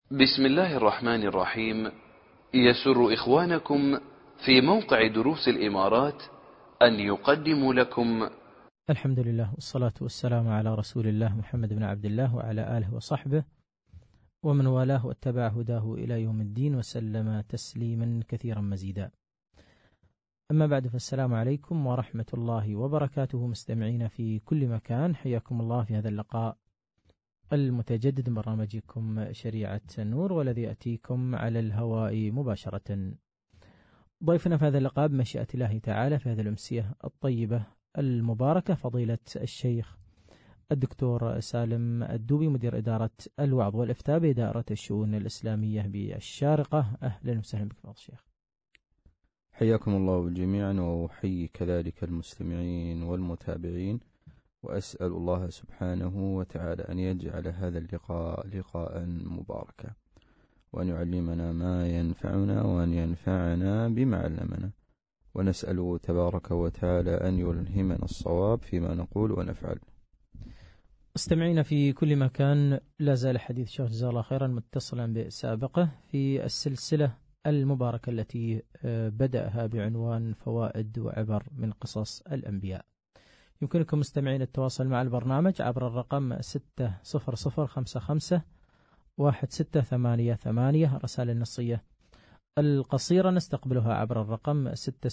بسم الله الرحمن الرحيم. يسر إخوانكم في موقع دروس الإمارات أن يقدموا لكم الحمد لله والصلاة والسلام على رسول الله محمد بن عبد الله وعلى آله وصحبه ومن والاه واتبع هداه إلى يوم الدين وسلم تسليما كثيرا مزيدا. أما بعد، فالسلام عليكم ورحمة الله وبركاته مستمعين في كل مكان، حياكم الله في هذا اللقاء المتجدد من برنامجكم شريعة النور، والذي يأتيكم على الهواء مباشرة. ضيفنا في هذا اللقاء بمشيئة الله تعالى في هذه الأمسية الطيبة المباركة فضيلة الشيخ الدكتور سالم الدوبي، مدير إدارة الوعظ والإفتاء بإدارة الشؤون الإسلامية بالشارقة. أهلا وسهلا بك فضيلة الشيخ. حياكم الله جميعا، وأحيي كذلك المستمعين والمتابعين، وأسأل الله سبحانه وتعالى أن يجعل هذا اللقاء لقاء مباركا، وأن يعلمنا ما ينفعنا وأن ينفعنا بما علمنا، ونسأله تبارك وتعالى أن يلهمنا الصواب فيما نقول ونفعل. مستمعين في كل مكان، لا زال حديث الشيخ جزاه الله خيرا متصلا بسابقه في السلسلة المباركة التي بدأها بعنوان فوائد وعبر من قصص الأنبياء. يمكنكم مستمعين التواصل مع البرنامج عبر الرقم 600551688. الرسائل النصية القصيرة نستقبلها عبر الرقم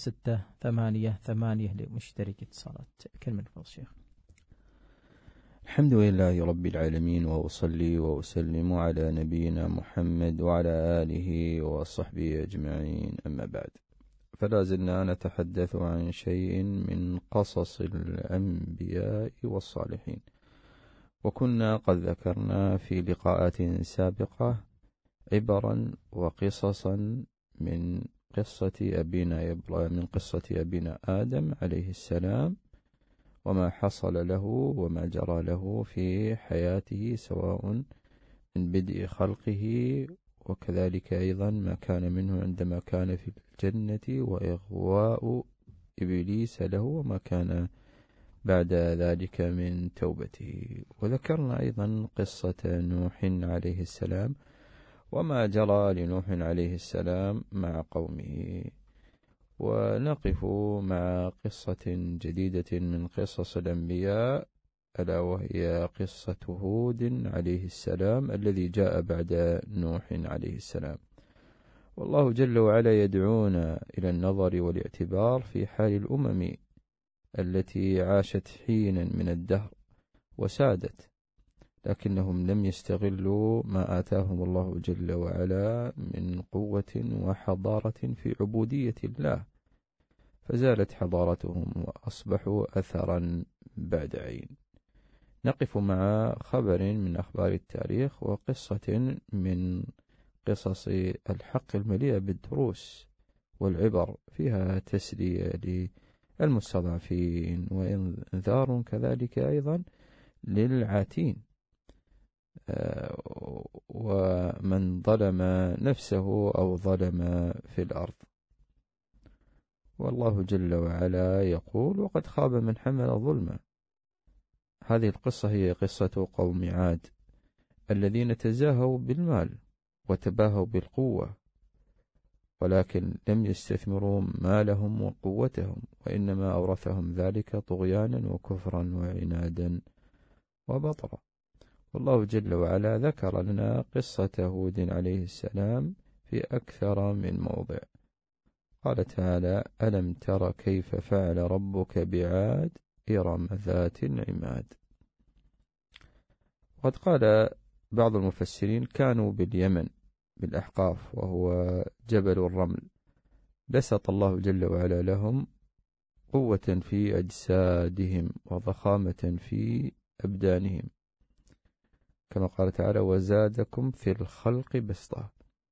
6688 لمشترك اتصالات. كلمة فضل الشيخ. الحمد لله رب العالمين، وأصلي وأسلم على نبينا محمد وعلى آله وصحبه أجمعين، أما بعد، فلا زلنا نتحدث عن شيء من قصص الأنبياء والصالحين، وكنا قد ذكرنا في لقاءات سابقة عبرا وقصصا من قصة أبينا آدم عليه السلام، وما حصل له وما جرى له في حياته، سواء من بدء خلقه وكذلك أيضا ما كان منه عندما كان في الجنة، وإغواء إبليس له، وما كان بعد ذلك من توبته. وذكرنا أيضا قصة نوح عليه السلام وما جرى لنوح عليه السلام مع قومه. ونقف مع قصة جديدة من قصص الأنبياء، ألا وهي قصة هود عليه السلام الذي جاء بعد نوح عليه السلام. والله جل وعلا يدعونا إلى النظر والاعتبار في حال الأمم التي عاشت حينا من الدهر وسادت، لكنهم لم يستغلوا ما آتاهم الله جل وعلا من قوة وحضارة في عبودية الله، فزالت حضارتهم وأصبحوا أثرا بعد عين. نقف مع خبر من أخبار التاريخ وقصة من قصص الحق المليئة بالدروس والعبر، فيها تسلية للمستضعفين وإنذار كذلك أيضا للعاتين، ومن ظلم نفسه أو ظلم في الأرض. والله جل وعلا يقول: وقد خاب من حمل ظلما. هذه القصة هي قصة قوم عاد الذين تزاهوا بالمال وتباهوا بالقوة، ولكن لم يستثمروا مالهم وقوتهم، وإنما أورثهم ذلك طغيانا وكفرا وعنادا وبطرا. والله جل وعلا ذكر لنا قصة هود عليه السلام في أكثر من موضع. قال تعالى: ألم تر كيف فعل ربك بعاد إرم ذات العماد. وقد قال بعض المفسرين: كانوا باليمن بالأحقاف، وهو جبل الرمل، بسط الله جل وعلا لهم قوة في أجسادهم وضخامة في أبدانهم، كما قال تعالى: وزادكم في الخلق بسطة.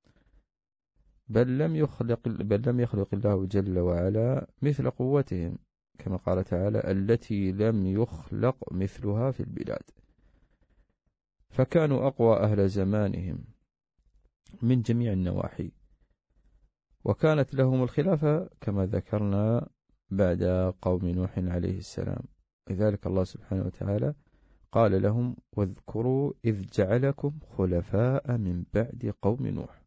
بل لم يخلق الله جل وعلا مثل قوتهم، كما قال تعالى: التي لم يخلق مثلها في البلاد. فكانوا أقوى أهل زمانهم من جميع النواحي، وكانت لهم الخلافة كما ذكرنا بعد قوم نوح عليه السلام. لذلك الله سبحانه وتعالى قال لهم واذكروا إذ جعلكم خلفاء من بعد قوم نوح.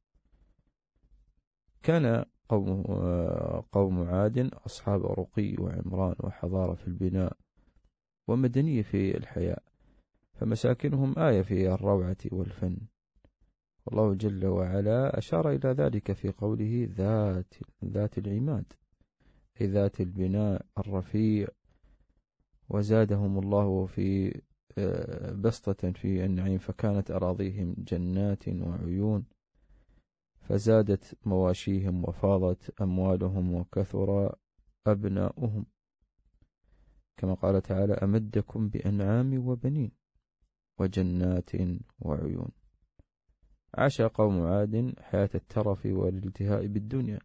كان قوم عاد أصحاب رقي وعمران وحضارة في البناء ومدنية في الحياة، فمساكنهم آية في الروعة والفن. والله جل وعلا أشار إلى ذلك في قوله ذات العماد، أي ذات البناء الرفيع. وزادهم الله في بسطة في النعيم، فكانت أراضيهم جنات وعيون، فزادت مواشيهم وفاضت أموالهم وكثر أبناؤهم، كما قال تعالى أمدكم بأنعام وبنين وجنات وعيون. عاش قوم عاد حياة الترف والالتهاء بالدنيا،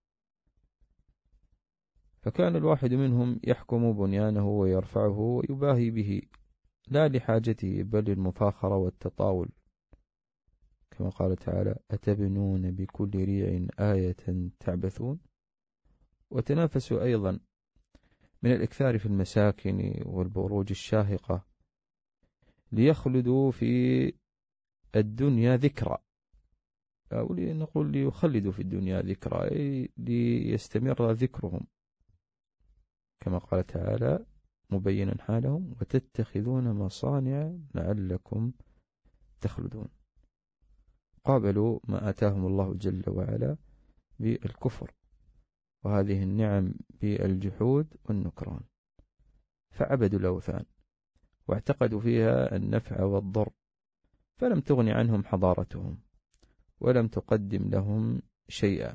فكان الواحد منهم يحكم بنيانه ويرفعه ويباهي به، لا لحاجته بل للمفاخرة والتطاول، كما قال تعالى أتبنون بكل ريع آية تعبثون. وتنافسوا أيضا من الإكثار في المساكن والبروج الشاهقة ليخلدوا في الدنيا ذكرى، أو نقول ليخلدوا في الدنيا ذكرى، أي ليستمر ذكرهم، كما قال تعالى مبينا حالهم وتتخذون مصانع لعلكم تخلدون. قابلوا ما آتاهم الله جل وعلا بالكفر وهذه النعم بالجحود والنكران، فعبدوا الأوثان واعتقدوا فيها النفع والضر، فلم تغن عنهم حضارتهم ولم تقدم لهم شيئا،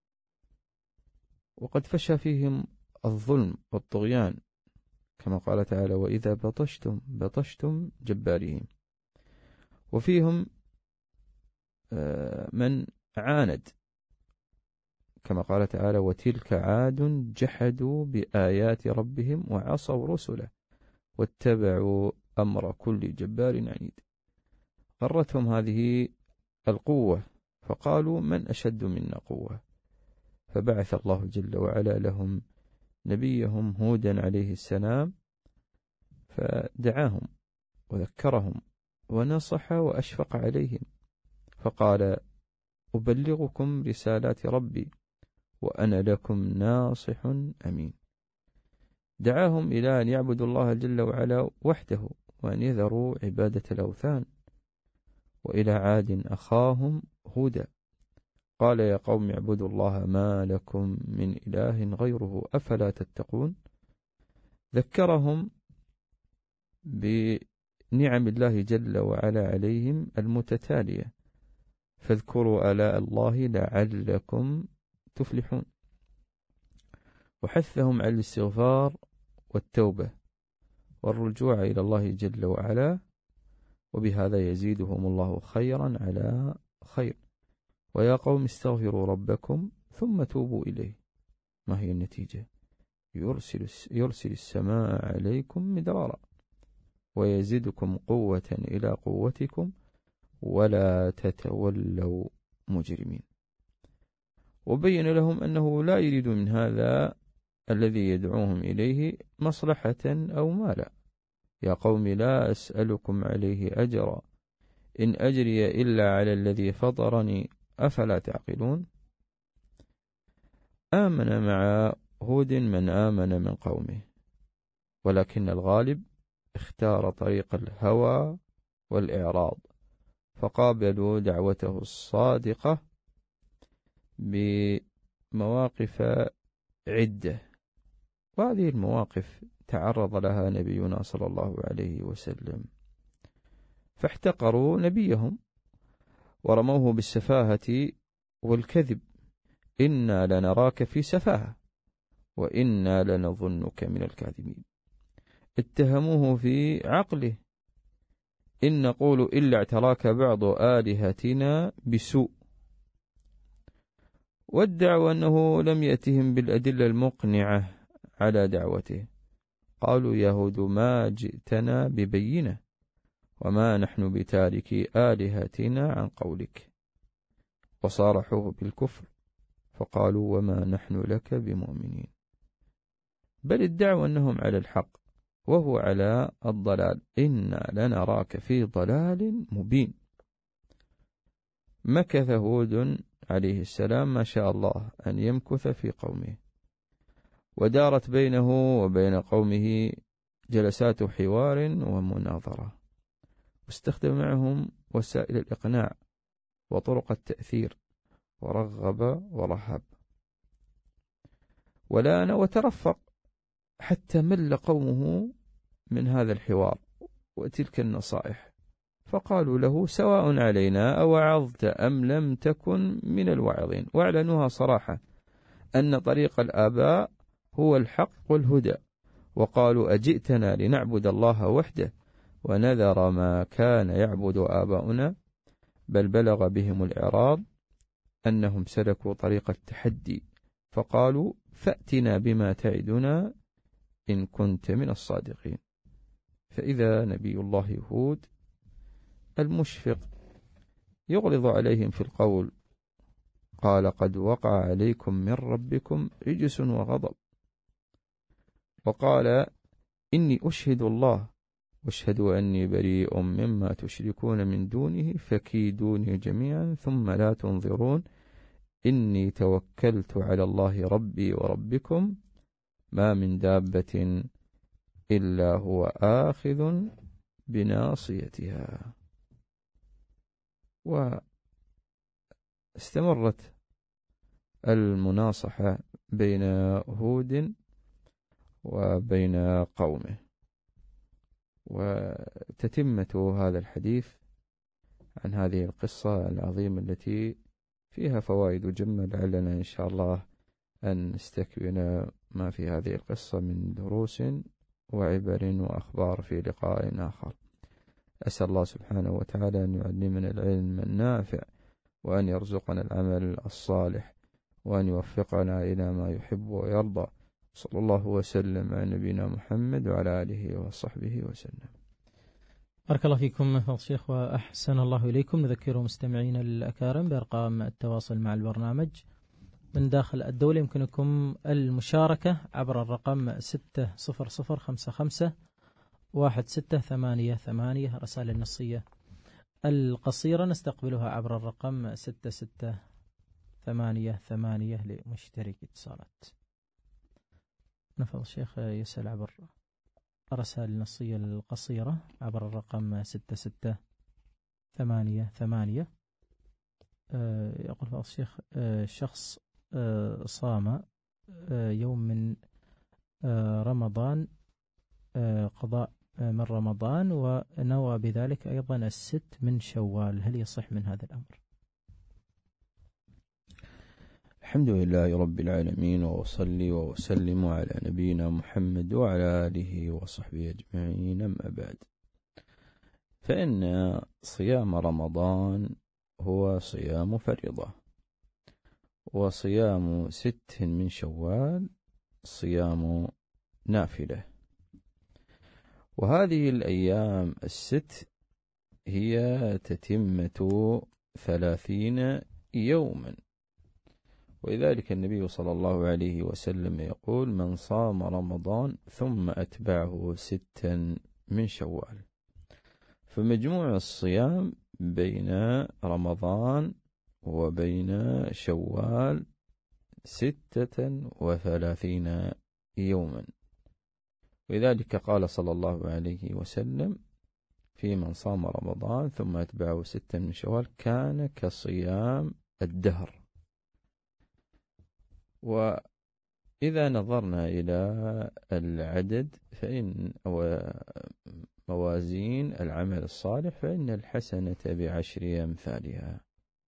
وقد فشى فيهم الظلم والطغيان، كما قال تعالى وإذا بطشتم جبارين. وفيهم من عاند، كما قال تعالى وتلك عاد جحدوا بآيات ربهم وعصوا رسله واتبعوا أمر كل جبار عنيد. غرتهم هذه القوة فقالوا من أشد منا قوة، فبعث الله جل وعلا لهم نبيهم هودا عليه السلام، فدعاهم وذكرهم ونصح وأشفق عليهم، فقال أبلغكم رسالات ربي وأنا لكم ناصح أمين. دعاهم إلى أن يعبدوا الله جل وعلا وحده وأن يذروا عبادة الأوثان. وإلى عاد أخاهم هودا قال يا قوم اعبدوا الله ما لكم من إله غيره أفلا تتقون. ذكرهم بنعم الله جل وعلا عليهم المتتالية، فاذكروا آلاء الله لعلكم تفلحون، وحثهم على الاستغفار والتوبة والرجوع إلى الله جل وعلا، وبهذا يزيدهم الله خيرا على خير. ويا قوم استغفروا ربكم ثم توبوا إليه. ما هي النتيجة؟ يرسل السماء عليكم مدرارا ويزيدكم قوة إلى قوتكم ولا تتولوا مجرمين. وبين لهم أنه لا يريد من هذا الذي يدعوهم إليه مصلحة أو مالا. يا قوم لا أسألكم عليه أجرا إن أجري إلا على الذي فطرني أفلا تعقلون. آمن مع هود من آمن من قومه، ولكن الغالب اختار طريق الهوى والإعراض، فقابلوا دعوته الصادقة بمواقف عدة، وهذه المواقف تعرض لها نبينا صلى الله عليه وسلم، فاحتقروا نبيهم ورموه بالسفاهة والكذب، إنا لنراك في سفاهة وإنا لنظنك من الكاذبين. اتهموه في عقله، إن نقول إلا اعتراك بعض آلهتنا بسوء، وادعوا أنه لم يأتهم بالأدلة المقنعة على دعوته. قالوا يهود ما جئتنا ببينة وما نحن بتاركي آلهتنا عن قولك، وصارحوه بالكفر فقالوا وما نحن لك بمؤمنين. بل ادعوا أنهم على الحق وهو على الضلال، إنا لنراك في ضلال مبين. مكث هود عليه السلام ما شاء الله أن يمكث في قومه، ودارت بينه وبين قومه جلسات حوار ومناظرة، واستخدم معهم وسائل الإقناع وطرق التأثير، ورغب ورهب ولان وترفق، حتى مل قومه من هذا الحوار وتلك النصائح، فقالوا له سواء علينا أوعظت أم لم تكن من الواعظين، واعلنوها صراحة أن طريق الآباء هو الحق والهدى، وقالوا أجئتنا لنعبد الله وحده ونذر ما كان يعبد آباؤنا، بل بلغ بهم الإعراض أنهم سلكوا طريق التحدي، فقالوا فأتنا بما تعدنا إن كنت من الصادقين. فإذا نبي الله هود المشفق يغلظ عليهم في القول، قال قد وقع عليكم من ربكم رجس وغضب، وقال إني أشهد الله واشهدوا أني بريء مما تشركون من دونه فكيدوني جميعا ثم لا تنظرون، إني توكلت على الله ربي وربكم ما من دابة إلا هو آخذ بناصيتها. واستمرت المناصحة بين هود وبين قومه. وتتمة هذا الحديث عن هذه القصة العظيمة التي فيها فوائد جمة، لعلنا إن شاء الله أن نستكمل ما في هذه القصة من دروس وعبر وأخبار في لقاء آخر. أسأل الله سبحانه وتعالى أن يعلمنا العلم النافع، وأن يرزقنا العمل الصالح، وأن يوفقنا إلى ما يحب ويرضى. صلى الله وسلم على نبينا محمد وعلى آله وصحبه وسلم. بارك الله فيكم فضل الشيخ وأحسن الله إليكم. نذكر مستمعينا الأكارم بأرقام التواصل مع البرنامج من داخل الدولة. يمكنكم المشاركة عبر الرقم 600551688. رسائل النصية القصيرة نستقبلها عبر الرقم 6688 لمشترك اتصالات. نفضل الشيخ يسأل عبر الرسائل النصية القصيرة عبر الرقم 6688. يقول فضل الشيخ شخص صام يوم من رمضان قضاء من رمضان ونوى بذلك أيضا 6 من شوال، هل يصح من هذا الأمر؟ الحمد لله رب العالمين، وأصلي وأسلم على نبينا محمد وعلى آله وصحبه أجمعين، أما بعد، فإن صيام رمضان هو صيام فريضة، وصيام 6 من شوال صيام نافلة. وهذه الأيام 6 هي تتمة 30 يوما، ولذلك النبي صلى الله عليه وسلم يقول من صام رمضان ثم أتبعه 6 من شوال، فمجموع الصيام بين رمضان وبين شوال 36 يوما. ولذلك قال صلى الله عليه وسلم في من صام رمضان ثم أتبعه 6 من شوال كان كصيام الدهر. وإذا نظرنا إلى العدد فإن موازين العمل الصالح فإن الحسنة ب10 أمثالها،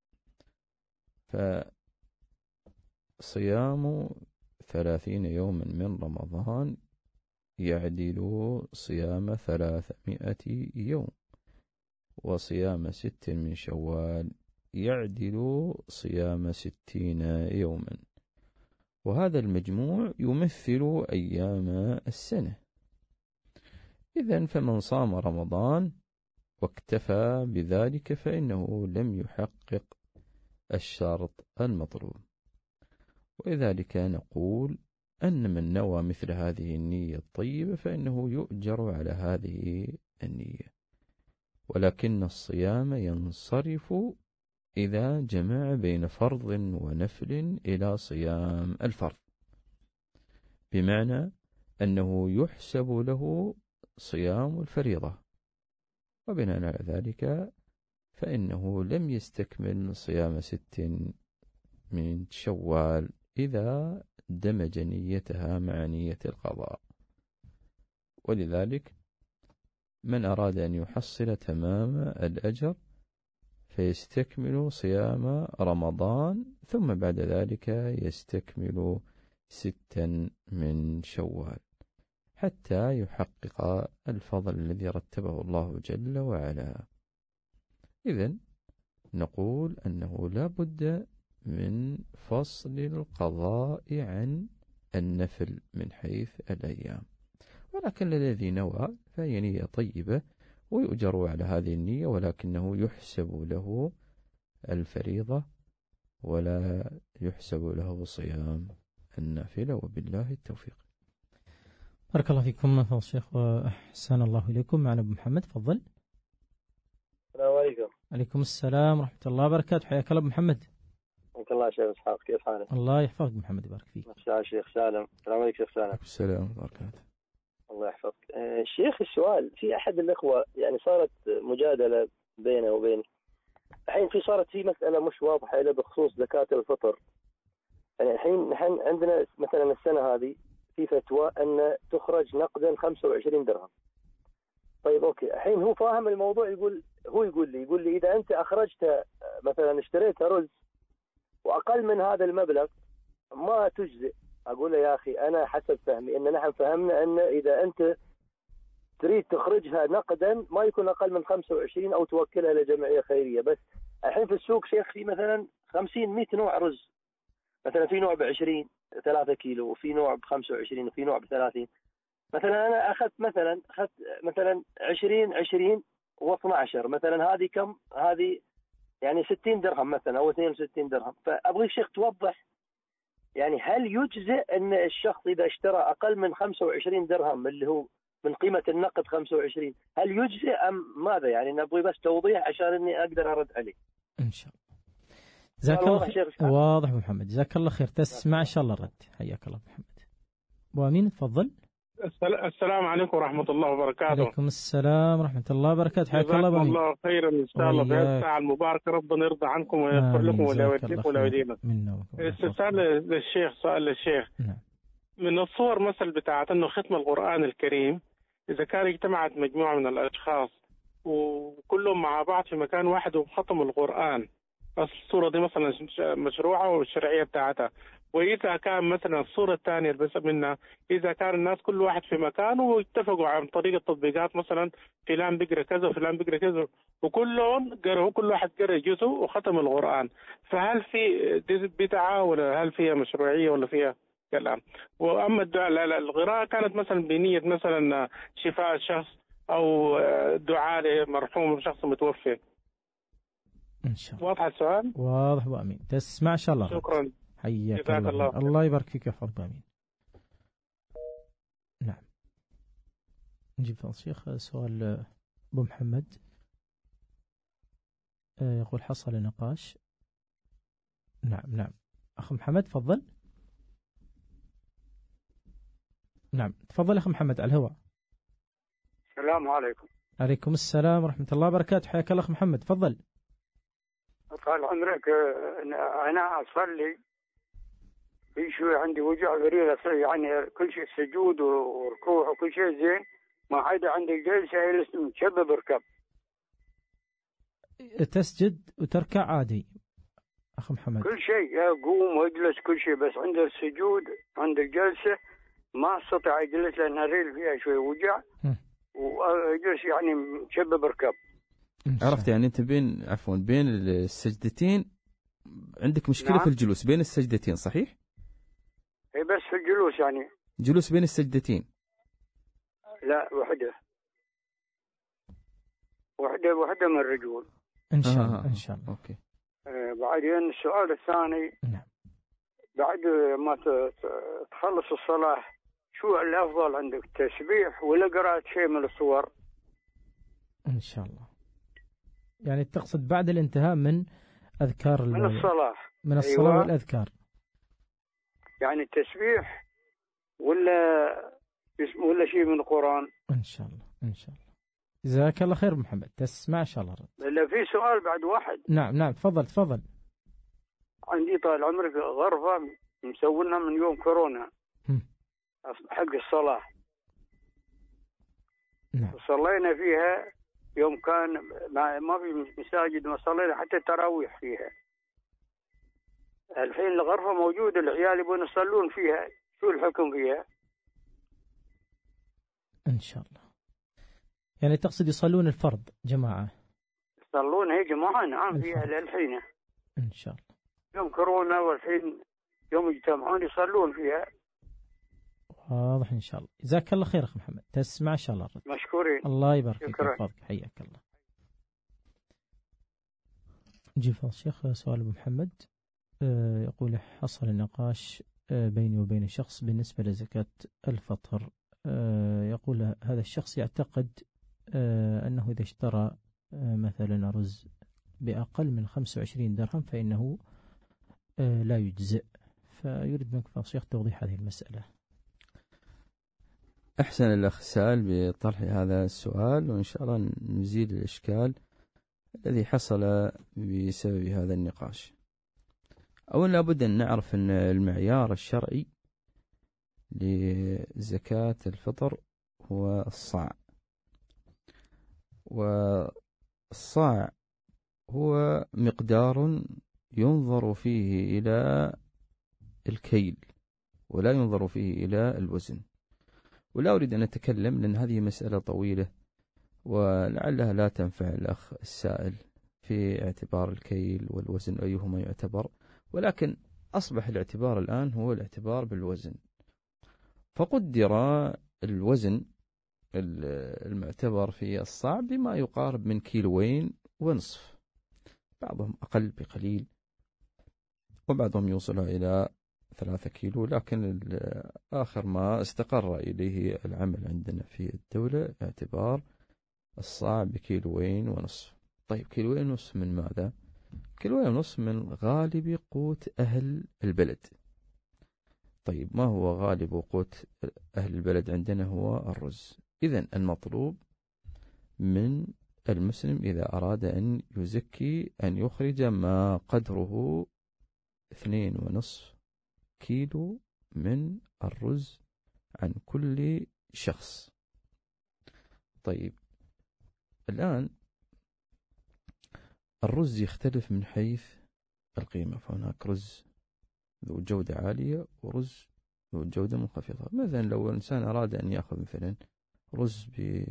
فصيام 30 يوما من رمضان يعدل صيام 300 يوم، وصيام 6 من شوال يعدل صيام 60 يوما، وهذا المجموع يمثل أيام السنة. إذن فمن صام رمضان واكتفى بذلك فإنه لم يحقق الشرط المطلوب. ولذلك نقول أن من نوى مثل هذه النية الطيبة فإنه يؤجر على هذه النية، ولكن الصيام ينصرف إذا جمع بين فرض ونفل إلى صيام الفرض، بمعنى أنه يحسب له صيام الفريضة، وبناء على ذلك فإنه لم يستكمل صيام 6 من شوال إذا دمج نيتها مع نية القضاء. ولذلك من أراد أن يحصل تمام الأجر فيستكمل صيام رمضان، ثم بعد ذلك يستكمل 6 من شوال حتى يحقق الفضل الذي رتبه الله جل وعلا. إذن نقول أنه لا بد من فصل القضاء عن النفل من حيث الأيام، ولكن الذي نوى فهي نية طيبة ويؤجر على هذه النية، ولكنه يحسب له الفريضة ولا يحسب له صيام النافلة، وبالله التوفيق. بارك الله فيكم فضل الشيخ وأحسن الله إليكم. معنا أبو محمد، تفضل. السلام عليكم. عليكم السلام ورحمة الله وبركاته. حياك الله أبو محمد. حياك الله شيخ إسحاق، كيف حالك؟ الله يحفظك محمد، يبارك فيك. مساء شيخ سالم. السلام عليكم شيخ سالم. السلام عليكم. الله يحفظك. الشيخ السؤال، في أحد الأخوة يعني صارت مجادلة بينه وبين الحين، صارت في مسألة مش واضحة له بخصوص زكاة الفطر. يعني الحين نحن عندنا مثلا السنة هذه في فتوى أن تخرج نقدا 25 درهم. طيب أوكي، الحين هو فاهم الموضوع، يقول لي إذا أنت أخرجت مثلا اشتريت رز وأقل من هذا المبلغ ما تجزئ. أقول له يا أخي أنا حسب فهمي أن نحن فهمنا أن إذا أنت تريد تخرجها نقدا ما يكون أقل من 25 أو توكلها لجمعية خيرية. بس الحين في السوق شيخ في مثلا 50-100 نوع رز، مثلا في نوع ب20 3 كيلو، وفي نوع ب25، وفي نوع ب30. مثلا أنا أخذت مثلا 20 و12، مثلا هذه كم؟ هذه يعني 60 درهم مثلا أو 62 درهم. فأبغي شيخ توضح يعني هل يجزئ أن الشخص إذا اشترى أقل من 25 درهم اللي هو من قيمة النقد 25، هل يجزئ أم ماذا؟ يعني نبغي بس توضيح عشان إني أقدر أرد عليه إن شاء الله. جزاك الله خير. واضح محمد، جزاك الله خير. تسمع إن شاء الله الرد. حياك الله محمد. أبو أمين تفضل. السلام عليكم ورحمة الله وبركاته. عليكم السلام ورحمة الله وبركاته. حياك الله أبو أمين. الله خيرا إن شاء الله في الساعة المباركة. ربنا يرضى عنكم ويغفر لكم ولوالديكم ولوالدينا. سؤال للشيخ. نعم. من الصور مثل بتاعت أنه ختم القرآن الكريم، إذا كان اجتمعت مجموعة من الأشخاص وكلهم مع بعض في مكان واحد وختموا القرآن، الصورة دي مثلا مشروعة والشرعية بتاعتها. وإذا كان مثلا الصورة الثانية بس منها، إذا كان الناس كل واحد في مكانه واتفقوا عن طريق التطبيقات، مثلا فلان بيقرأ كذا وفلان بيقرأ كذا وكلهم قرأوا، كل واحد قرأ جزء وختم القرآن، فهل في بدعة ولا هل فيها مشروعية ولا فيها كلام؟ وأما القراءة كانت مثلا بنية مثلا شفاء الشخص أو دعاء لمرحوم شخص متوفي. إن شاء الله. واضح السؤال؟ واضح وأمين. تسمع إن شاء الله. شكرا. حياك الله. الله يبارك فيك ويحفظك. آمين. نعم. نجيب فضل الشيخ سؤال أبو محمد. يقول حصل نقاش. نعم أخ محمد تفضل. نعم تفضل أخ محمد على الهواء. السلام عليكم. عليكم السلام ورحمة الله وبركاته. حياك الله أخ محمد تفضل. طال عمرك، أنا أصلي في شوي عندي وجع غريب، يعني كل شيء سجود وركوع وكل شيء زين، ما عدا عندي جلسة مشبب ركب. تسجد وتركع عادي أخ محمد؟ كل شيء أقوم واجلس كل شيء، بس عند السجود عند الجلسة ما استطيع أجلس لأن الريل فيها شوي وجع وأجلس يعني مشبب ركب. عرفت يعني أنت بين السجدتين عندك مشكلة. نعم. في الجلوس بين السجدتين صحيح؟ إيه بس في الجلوس، يعني جلوس بين السجدتين. لا، وحدة من الرجول إن شاء الله. إن شاء الله. أوكي. بعدين السؤال الثاني. نعم. بعد ما تخلص الصلاة شو الأفضل عندك، تسبيح ولا قراءة شيء من الصور؟ إن شاء الله. يعني تقصد بعد الانتهاء من أذكار من الصلاة. من الصلاة أيوة. والأذكار. يعني التسبيح ولا شيء من القرآن؟ إن شاء الله إن شاء الله. جزاك الله خير محمد، تسمع إن شاء الله. إلا في سؤال بعد واحد. نعم تفضل. عندي طال عمرك غرفة مسوينها من يوم كورونا حق الصلاة. نعم. صلينا فيها يوم كان ما في مساجد، ما صلينا حتى التراويح فيها. الحين الغرفة موجودة، العيال يبون يصلون فيها، شو الحكم فيها؟ إن شاء الله. يعني تقصد يصلون الفرض جماعة؟ يصلون هي جماعة، نعم، الفرض. فيها للحين. إن شاء الله. يوم كورونا والحين يوم يجتمعون يصلون فيها. واضح إن شاء الله. جزاك الله خير أخ محمد، تسمع إن شاء الله. مشكورين. الله يبارك فيك شكرا. ويحفظك، حياك الله. نجيب الشيخ سؤال أبو محمد. يقول حصل النقاش بيني وبين شخص بالنسبة لزكاة الفطر. يقول هذا الشخص يعتقد أنه إذا اشترى مثلا رز بأقل من 25 درهم فإنه لا يجزئ، فيريد منك فضيلة الشيخ توضيح هذه المسألة. أحسن الأخ سائل بطرح هذا السؤال، وإن شاء الله نزيل الإشكال الذي حصل بسبب هذا النقاش. أولا لابد أن نعرف أن المعيار الشرعي لزكاة الفطر هو الصاع، والصاع هو مقدار ينظر فيه إلى الكيل ولا ينظر فيه إلى الوزن. ولا أريد أن أتكلم لأن هذه مسألة طويلة ولعلها لا تنفع الأخ السائل في اعتبار الكيل والوزن أيهما يعتبر، ولكن أصبح الاعتبار الآن هو الاعتبار بالوزن. فقدر الوزن المعتبر في الصاع بما يقارب من 2.5 كيلو، بعضهم أقل بقليل وبعضهم يوصل إلى 3 كيلو، لكن آخر ما استقر إليه العمل عندنا في الدولة اعتبار الصاع ب2.5 كيلو. طيب 1.5 كيلو من ماذا؟ 1.5 كيلو من غالب قوت أهل البلد. طيب ما هو غالب قوت أهل البلد عندنا؟ هو الرز. إذن المطلوب من المسلم إذا أراد أن يزكي أن يخرج ما قدره 2.5 كيلو من الرز عن كل شخص. طيب الآن الرز يختلف من حيث القيمة، فهناك رز ذو جودة عالية ورز ذو جودة منخفضة. مثلا لو الإنسان أراد أن يأخذ مثلا رز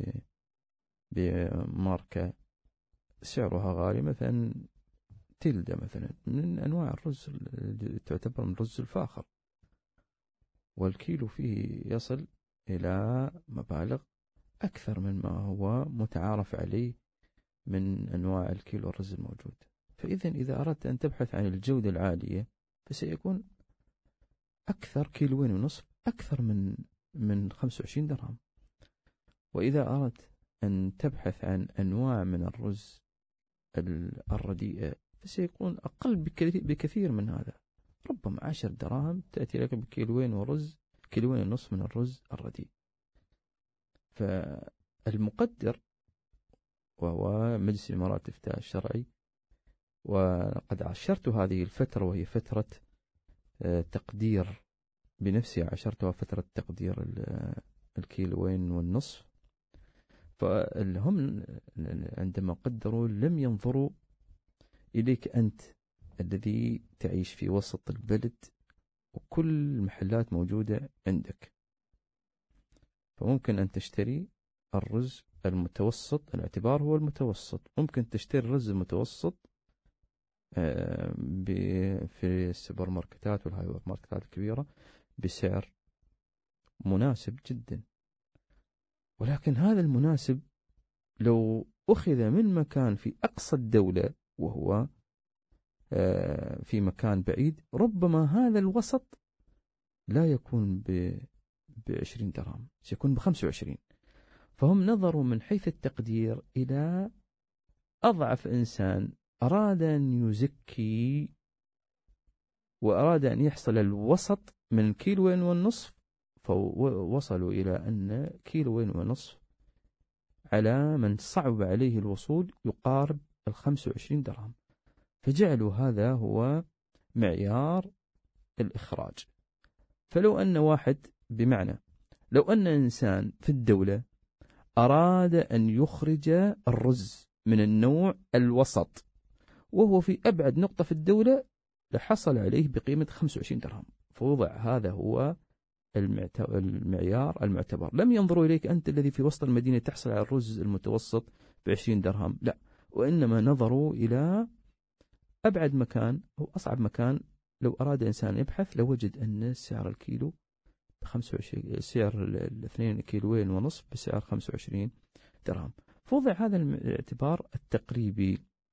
بماركة سعرها غالي، مثلا تلدة مثلا من أنواع الرز تعتبر من الرز الفاخر، والكيلو فيه يصل إلى مبالغ أكثر من ما هو متعارف عليه من أنواع الكيلو الرز الموجود. فإذا إذا أردت أن تبحث عن الجودة العالية فسيكون أكثر 1.5 كيلو أكثر من 25 درهم. وإذا أردت أن تبحث عن أنواع من الرز الرديئة فسيكون أقل بكثير من هذا، ربما 10 دراهم تأتي لك ب1.5 كيلو من الرز الرديء. فالمقدر وهو مجلس الإمارات الإفتاء الشرعي، وقد عشرت هذه الفترة وهي فترة تقدير بنفسي، عشرتها فترة تقدير 1.5 كيلو. فهم عندما قدروا لم ينظروا إليك أنت الذي تعيش في وسط البلد وكل المحلات موجودة عندك، فممكن أن تشتري الرز المتوسط، الاعتبار هو المتوسط. ممكن تشتري الرز المتوسط في السوبر ماركتات والهايبر ماركتات الكبيرة بسعر مناسب جدا، ولكن هذا المناسب لو أخذ من مكان في أقصى الدولة وهو في مكان بعيد، ربما هذا الوسط لا يكون ب20 درهم، سيكون ب25. فهم نظروا من حيث التقدير إلى أضعف إنسان أراد أن يزكي وأراد أن يحصل الوسط من 1.5 كيلو، فوصلوا إلى أن 1.5 كيلو على من صعب عليه الوصول يقارب 25 درهم، فجعلوا هذا هو معيار الإخراج. فلو أن واحد، بمعنى لو أن إنسان في الدولة أراد أن يخرج الرز من النوع الوسط وهو في أبعد نقطة في الدولة، لحصل عليه بقيمة 25 درهم، فوضع هذا هو المعيار المعتبر. لم ينظروا إليك أنت الذي في وسط المدينة تحصل على الرز المتوسط ب20 درهم، لا، وإنما نظروا إلى أبعد مكان أو أصعب مكان. لو أراد إنسان يبحث لوجد أن سعر الكيلو ب25، سعر 2.5 كيلو بسعر 25 درهم، فوضع هذا الاعتبار التقريبي.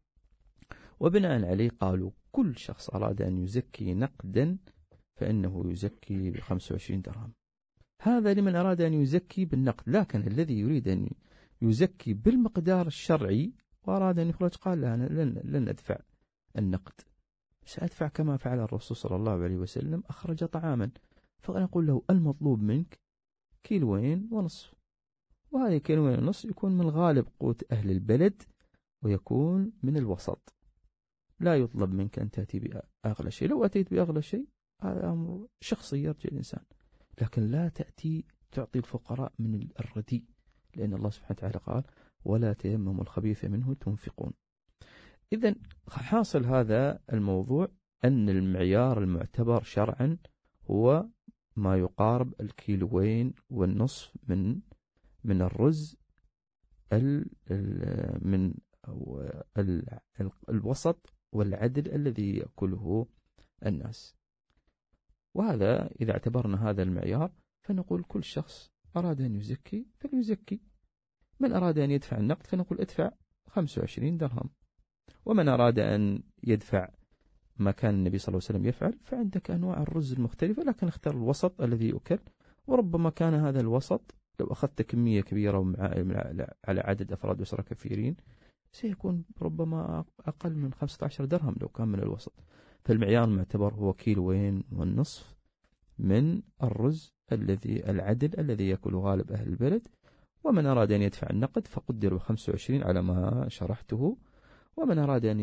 وبناء عليه قالوا كل شخص أراد أن يزكي نقدا فإنه يزكي ب25 درهم. هذا لمن أراد أن يزكي بالنقد، لكن الذي يريد أن يزكي بالمقدار الشرعي وأراد أن يخرج قال لا، أنا لن أدفع النقد، سأدفع كما فعل الرسول صلى الله عليه وسلم، أخرج طعاما، فأنا أقول له المطلوب منك 1.5 كيلو، وهذه 1.5 كيلو يكون من غالب قوت أهل البلد ويكون من الوسط، لا يطلب منك أن تأتي بأغلى شيء. لو أتيت بأغلى شيء هذا أمر شخصي يرجع الإنسان، لكن لا تعطي الفقراء من الرديء، لأن الله سبحانه وتعالى قال ولا تيمموا الخبيث منه تنفقون. إذن حاصل هذا الموضوع أن المعيار المعتبر شرعا هو ما يقارب 1.5 كيلو من الرز من الوسط والعدل الذي يأكله الناس. وهذا إذا اعتبرنا هذا المعيار فنقول كل شخص أراد أن يزكي فليزكي، من أراد أن يدفع النقد فنقول ادفع 25 درهم، ومن أراد أن يدفع ما كان النبي صلى الله عليه وسلم يفعل فعندك أنواع الرز المختلفة، لكن اختار الوسط الذي يؤكل. وربما كان هذا الوسط لو أخذت كمية كبيرة على عدد أفراد أسرة كثيرين سيكون ربما أقل من 15 درهم لو كان من الوسط. فالمعيار المعتبر هو 1.5 كيلو من الرز العدل الذي يأكل غالب أهل البلد. ومن أراد أن يدفع النقد فقدر 25 على ما شرحته، ومن أراد أن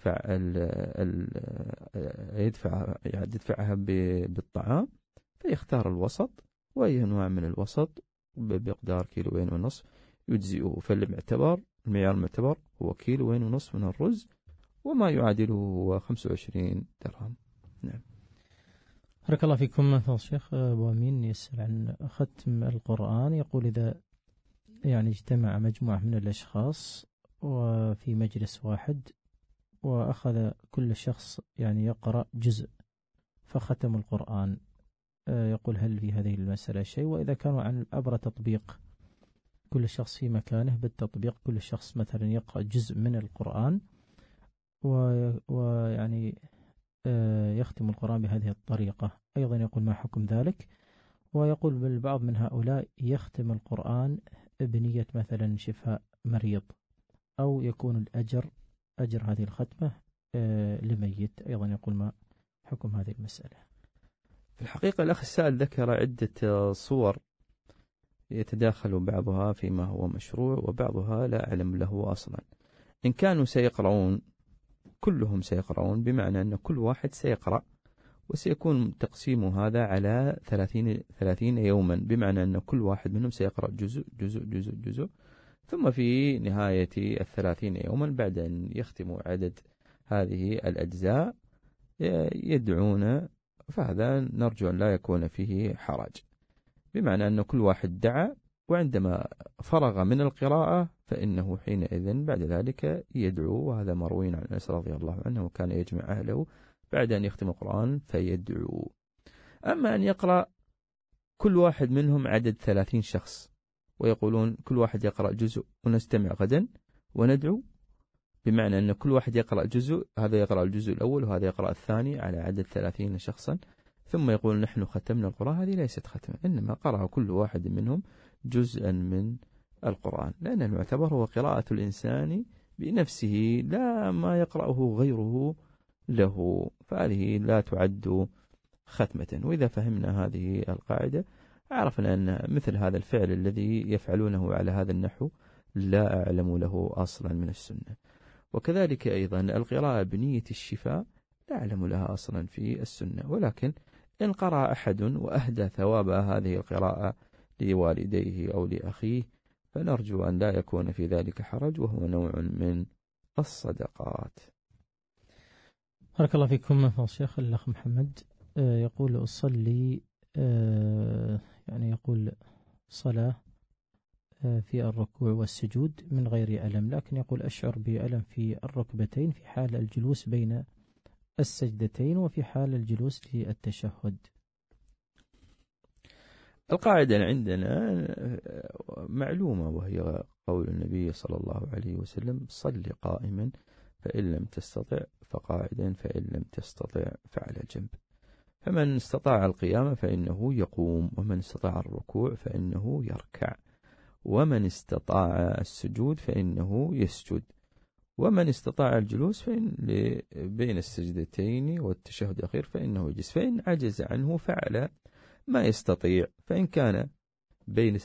يدفعها بالطعام فيختار الوسط، وأي نوع من الوسط بمقدار 1.5 كيلو يجزئه. المعيار المعتبر هو 1.5 كيلو من الرز، وما يعادله هو 25 درهم. نعم. بارك الله فيكم. فضل الشيخ أبو أمين يسأل عن ختم القرآن، يقول إذا اجتمع مجموعة من الأشخاص وفي مجلس واحد وأخذ كل شخص يقرأ جزء فختم القرآن، يقول هل في هذه المسألة شيء؟ وإذا كانوا عبر تطبيق كل شخص في مكانه بالتطبيق، كل شخص مثلا يقرأ جزء من القرآن يختم القرآن بهذه الطريقة، أيضا يقول ما حكم ذلك؟ ويقول البعض من هؤلاء يختم القرآن بنية مثلا شفاء مريض، أو يكون أجر هذه الختمة لميت، أيضا يقول ما حكم هذه المسألة؟ في الحقيقة الأخ السائل ذكر عدة صور يتداخل بعضها فيما هو مشروع وبعضها لا أعلم له أصلا. إن كانوا سيقرؤون كلهم سيقرؤون، بمعنى أن كل واحد سيقرأ، وسيكون تقسيم هذا على 30 يوما، بمعنى أن كل واحد منهم سيقرأ جزء جزء جزء جزء، ثم في نهاية 30 يوما بعد أن يختموا عدد هذه الأجزاء يدعون، فهذا نرجو أن لا يكون فيه حرج، بمعنى أن كل واحد دعا، وعندما فرغ من القراءة فإنه حينئذ بعد ذلك يدعو. وهذا مروي عن أنس رضي الله عنه، وكان يجمع أهله بعد أن يختم القرآن فيدعو. أما أن يقرأ كل واحد منهم عدد 30 شخص ويقولون كل واحد يقرأ جزء ونستمع غدا وندعو، بمعنى أن كل واحد يقرأ جزء، هذا يقرأ الجزء الأول وهذا يقرأ الثاني على عدد 30 شخصا، ثم يقول نحن ختمنا القرآن. هذه ليست ختمة، إنما قرأ كل واحد منهم جزءا من القرآن، لأن المعتبر هو قراءة الإنسان بنفسه لا ما يقرأه غيره له، فهذه لا تعد ختمة. وإذا فهمنا هذه القاعدة عرفنا أن مثل هذا الفعل الذي يفعلونه على هذا النحو لا أعلم له أصلا من السنة. وكذلك أيضا القراءة بنية الشفاء لا أعلم لها أصلا في السنة، ولكن إن قرأ أحد وأهدى ثواب هذه القراءة لوالديه أو لأخيه فنرجو أن لا يكون في ذلك حرج، وهو نوع من الصدقات. بارك الله فيكم فضيلة الشيخ. الأخ محمد يقول أصلي يعني يقول صلاة في الركوع والسجود من غير ألم، لكن يقول أشعر بألم في الركبتين في حال الجلوس بين السجدتين وفي حال الجلوس للتشهد. القاعدة عندنا معلومة، وهي قول النبي صلى الله عليه وسلم صل قائما فإن لم تستطع فقاعدا فإن لم تستطع فعلى جنب. فمن استطاع القيام فإنه يقوم، ومن استطاع الركوع فإنه يركع، ومن استطاع السجود فإنه يسجد، ومن استطاع الجلوس بين السجدتين والتشهد الأخير فإنه يجلس. فإن عجز عنه فعل ما يستطيع، فإن كان بين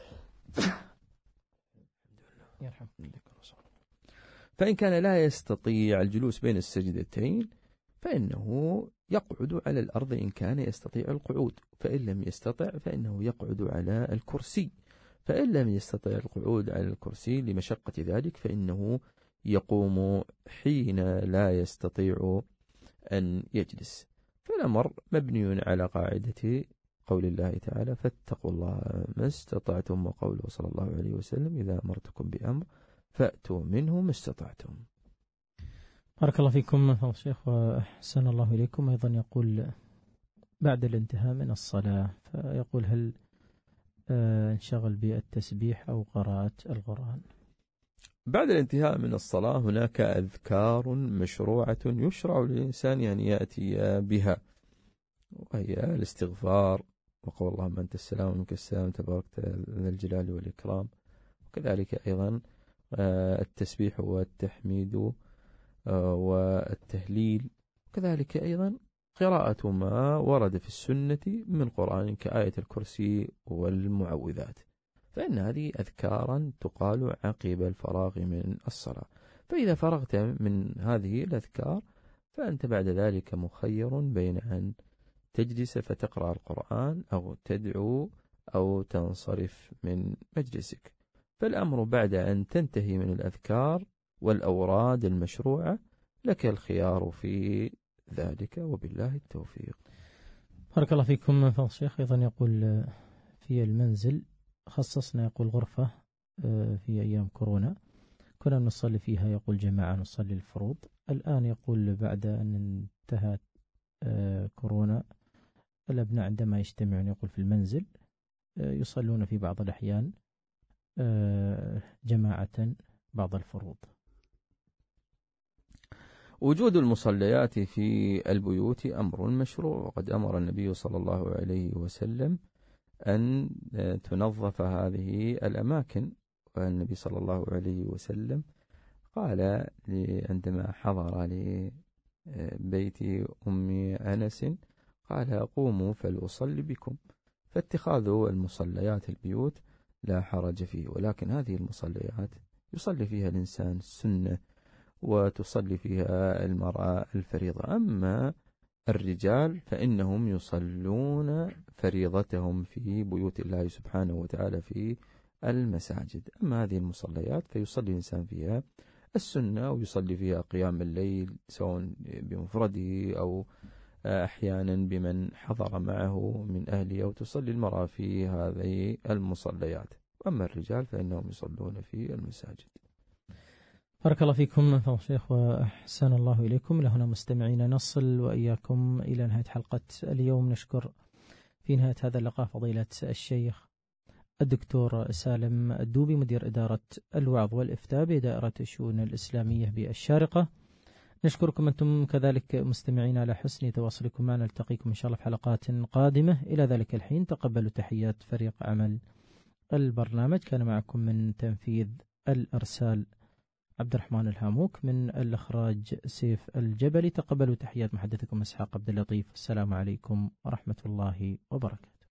فإن كان لا يستطيع الجلوس بين السجدتين فإنه يقعد على الأرض إن كان يستطيع القعود، فإن لم يستطع فإنه يقعد على الكرسي، فإن لم يستطع القعود على الكرسي لمشقة ذلك فإنه يقوم حين لا يستطيع أن يجلس. فالأمر مبني على قاعدة قول الله تعالى فاتقوا الله ما استطعتم، وقوله صلى الله عليه وسلم إذا أمرتكم بأمر فأتوا منه ما استطعتم. بارك الله فيكم فضيلة الشيخ وأحسن الله إليكم. أيضا يقول بعد الانتهاء من الصلاة فيقول هل انشغل بالتسبيح أو قراءة القرآن؟ بعد الانتهاء من الصلاة هناك أذكار مشروعة يشرع للإنسان أن يأتي بها، وهي الاستغفار وقول اللهم أنت السلام ومنك السلام تباركت ذا الجلال والإكرام، وكذلك أيضا التسبيح والتحميد والتهليل، وكذلك أيضا قراءة ما ورد في السنة من قرآن كآية الكرسي والمعوذات، فإن هذه أذكارا تقال عقب الفراغ من الصلاة. فإذا فرغت من هذه الأذكار فأنت بعد ذلك مخير بين أن تجلس فتقرأ القرآن أو تدعو أو تنصرف من مجلسك. فالأمر بعد أن تنتهي من الأذكار والأوراد المشروعة لك الخيار في ذلك، وبالله التوفيق. بارك الله فيكم فضيلة الشيخ. أيضا يقول في المنزل خصصنا يقول غرفة في أيام كورونا كنا نصلي فيها يقول جماعة نصلي الفروض. الآن يقول بعد أن انتهت كورونا الأبناء عندما يجتمعون يقول في المنزل يصلون في بعض الأحيان جماعة بعض الفروض. وجود المصليات في البيوت أمر مشروع، وقد أمر النبي صلى الله عليه وسلم أن تنظف هذه الأماكن. والنبي صلى الله عليه وسلم قال عندما حضر لبيت أم أنس قال قوموا فلأصلي بكم. فاتخاذ المصليات البيوت لا حرج فيه، ولكن هذه المصليات يصلي فيها الإنسان السنة وتصلي فيها المرأة الفريضة. أما الرجال فإنهم يصلون فريضتهم في بيوت الله سبحانه وتعالى في المساجد. أما هذه المصليات فيصلي الإنسان فيها السنة أو يصلي فيها قيام الليل سواء بمفرده أو أحيانا بمن حضر معه من أهله، أو تصلي المرأة في هذه المصليات. أما الرجال فإنهم يصلون في المساجد. بارك الله فيكم فضيلة الشيخ وأحسن الله إليكم. لهنا مستمعين نصل وإياكم إلى نهاية حلقة اليوم. نشكر في نهاية هذا اللقاء فضيلة الشيخ الدكتور سالم الدوبي مدير إدارة الوعظ والإفتاء بدائرة الشؤون الإسلامية بالشارقة. نشكركم أنتم كذلك مستمعين على حسن تواصلكم معنا. نلتقيكم إن شاء الله في حلقات قادمة. إلى ذلك الحين تقبلوا تحيات فريق عمل البرنامج. كان معكم من تنفيذ الإرسال عبد الرحمن الهاموك، من الإخراج سيف الجبلي. تقبلوا تحيات محدثكم إسحاق عبد اللطيف. السلام عليكم ورحمة الله وبركاته.